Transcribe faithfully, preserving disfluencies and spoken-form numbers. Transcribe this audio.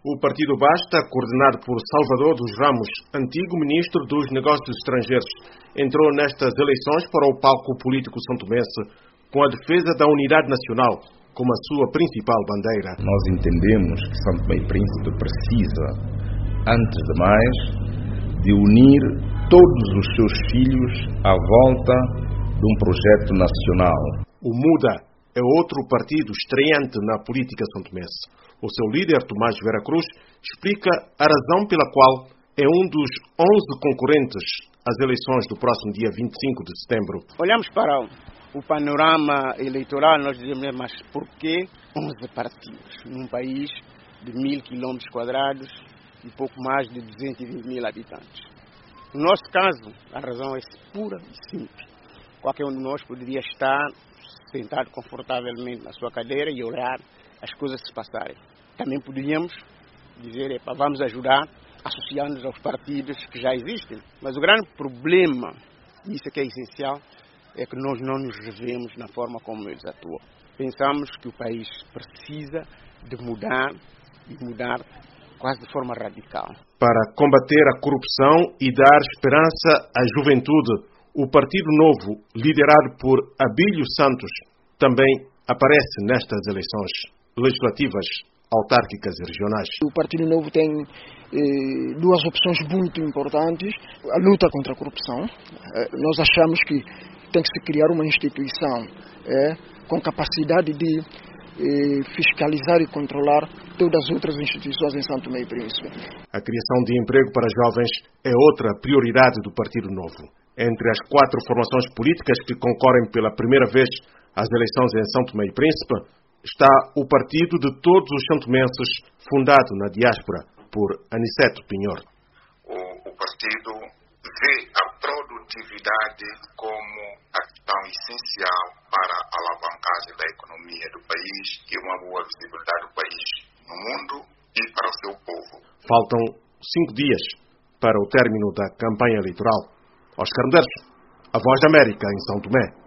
O Partido Basta, coordenado por Salvador dos Ramos, antigo ministro dos Negócios Estrangeiros, entrou nestas eleições para o palco político santomense com a defesa da unidade nacional como a sua principal bandeira. Nós entendemos que São Tomé e Príncipe precisa, antes de mais, de unir todos os seus filhos à volta de um projeto nacional. O MUDA é outro partido estreante na política santomense. O seu líder, Tomás Vera Cruz, explica a razão pela qual é um dos onze concorrentes às eleições do próximo dia vinte e cinco de setembro. Olhamos para o panorama eleitoral, nós dizemos, mas por que onze partidos num país de mil quilômetros quadrados e pouco mais de duzentos e vinte mil habitantes? No nosso caso, a razão é pura e simples. Qualquer um de nós poderia estar sentado confortavelmente na sua cadeira e olhar as coisas se passarem. Também poderíamos dizer, epa, vamos ajudar associando-nos aos partidos que já existem. Mas o grande problema, e isso é que é essencial, é que nós não nos revemos na forma como eles atuam. Pensamos que o país precisa de mudar e mudar quase de forma radical. Para combater a corrupção e dar esperança à juventude, o Partido Novo, liderado por Abílio Santos, também aparece nestas eleições legislativas, autárquicas e regionais. O Partido Novo tem eh, duas opções muito importantes. A luta contra a corrupção. Eh, nós achamos que tem que se criar uma instituição eh, com capacidade de eh, fiscalizar e controlar todas as outras instituições em São Tomé e Príncipe. A criação de emprego para jovens é outra prioridade do Partido Novo. Entre as quatro formações políticas que concorrem pela primeira vez às eleições em São Tomé e Príncipe, está o Partido de Todos os Santomenses, fundado na diáspora por Aniceto Pinhor. O, o partido vê a produtividade como a questão essencial para a alavancagem da economia do país e uma boa visibilidade do país no mundo e para o seu povo. Faltam cinco dias para o término da campanha eleitoral. Oscar Medeiros, a Voz da América em São Tomé.